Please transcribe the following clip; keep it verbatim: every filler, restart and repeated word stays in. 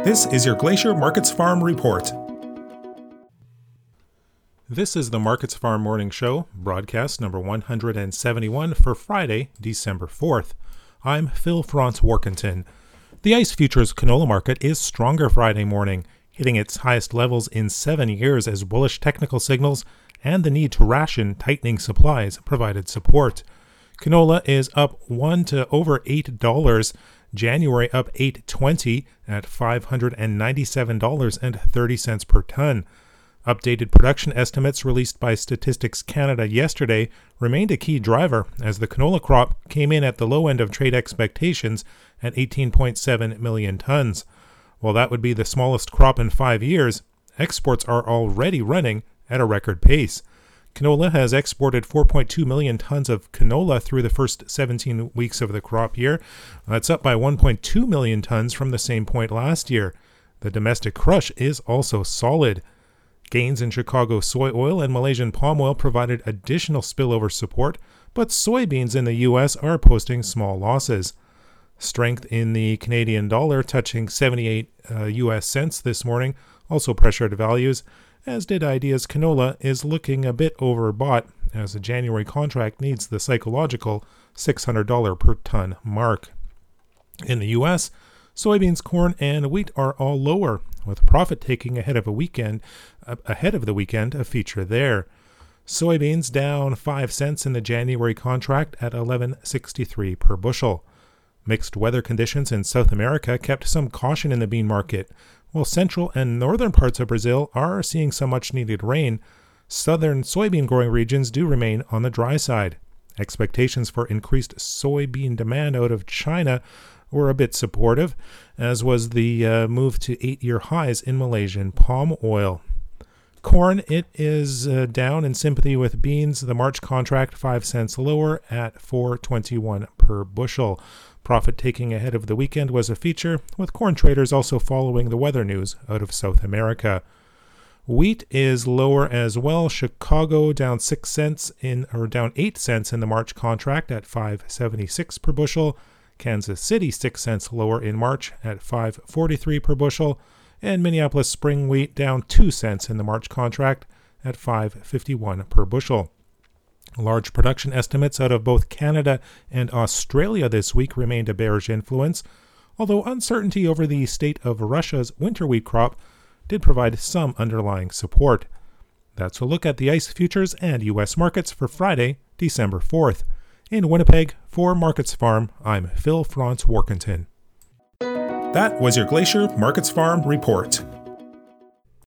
This is your Glacier Markets Farm Report. This is the Markets Farm Morning Show, broadcast number one hundred seventy-one for Friday, December fourth. I'm Phil Franz Warkentin. The ICE futures canola market is stronger Friday morning, hitting its highest levels in seven years as bullish technical signals and the need to ration tightening supplies provided support. Canola is up one to over eight dollars. January up eight twenty at five hundred ninety-seven dollars and thirty cents per ton. Updated production estimates released by Statistics Canada yesterday remained a key driver as the canola crop came in at the low end of trade expectations at eighteen point seven million tons. While that would be the smallest crop in five years, exports are already running at a record pace. Canola has exported four point two million tons of canola through the first seventeen weeks of the crop year. That's up by one point two million tons from the same point last year. The domestic crush is also solid. Gains in Chicago soy oil and Malaysian palm oil provided additional spillover support, but soybeans in the U S are posting small losses. Strength in the Canadian dollar touching seventy-eight uh, U S cents this morning also pressured values, as did Idea's canola is looking a bit overbought as the January contract needs the psychological six hundred dollars per ton mark. In the U S, soybeans, corn, and wheat are all lower, with profit taking ahead of a weekend uh, ahead of the weekend a feature there. Soybeans down five cents in the January contract at eleven sixty-three per bushel. Mixed weather conditions in South America kept some caution in the bean market. While central and northern parts of Brazil are seeing some much-needed rain, southern soybean-growing regions do remain on the dry side. Expectations for increased soybean demand out of China were a bit supportive, as was the uh, move to eight-year highs in Malaysian palm oil. Corn, it is uh, down in sympathy with beans. The March contract five cents lower at four twenty-one per bushel. Profit taking ahead of the weekend was a feature, with corn traders also following the weather news out of South America. Wheat is lower as well. Chicago down six cents in, or down eight cents in the March contract at five seventy-six per bushel. Kansas City six cents lower in March at five forty-three per bushel, and Minneapolis spring wheat down two cents in the March contract at five fifty-one per bushel. Large production estimates out of both Canada and Australia this week remained a bearish influence, although uncertainty over the state of Russia's winter wheat crop did provide some underlying support. That's a look at the ICE futures and U S markets for Friday, December fourth. In Winnipeg, for Markets Farm, I'm Phil Franz Warkentin. That was your Glacier Markets Farm Report.